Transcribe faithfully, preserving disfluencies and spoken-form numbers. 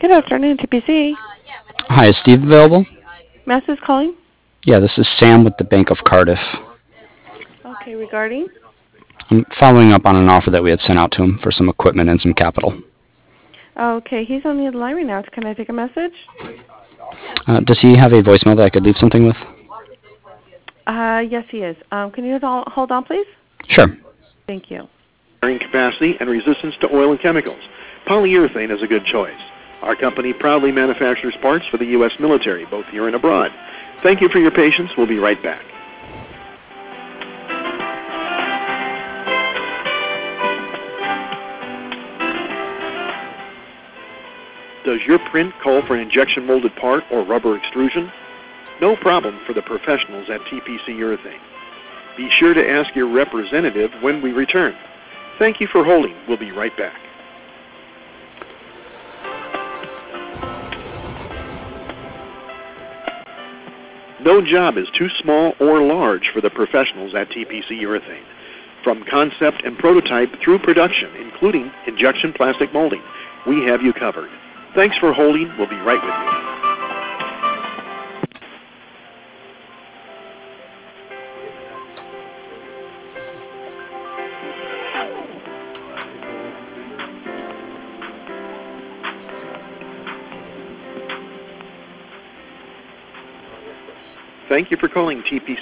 Good afternoon, T P C. Hi, is Steve available? Mass is calling. Yeah, this is Sam with the Bank of Cardiff. Okay, regarding? I'm following up on an offer that we had sent out to him for some equipment and some capital. Okay, he's on the other line right now. Can I take a message? Uh, does he have a voicemail that I could leave something with? Uh, yes, he is. Um, can you hold hold on, please? Sure. Thank you. Carrying capacity and resistance to oil and chemicals. Polyurethane is a good choice. Our company proudly manufactures parts for the U S military, both here and abroad. Thank you for your patience. We'll be right back. Does your print call for an injection molded part or rubber extrusion? No problem for the professionals at T P C Urethane. Be sure to ask your representative when we return. Thank you for holding. We'll be right back. No job is too small or large for the professionals at T P C Urethane. From concept and prototype through production, including injection plastic molding, we have you covered. Thanks for holding. We'll be right with you. Thank you for calling T P C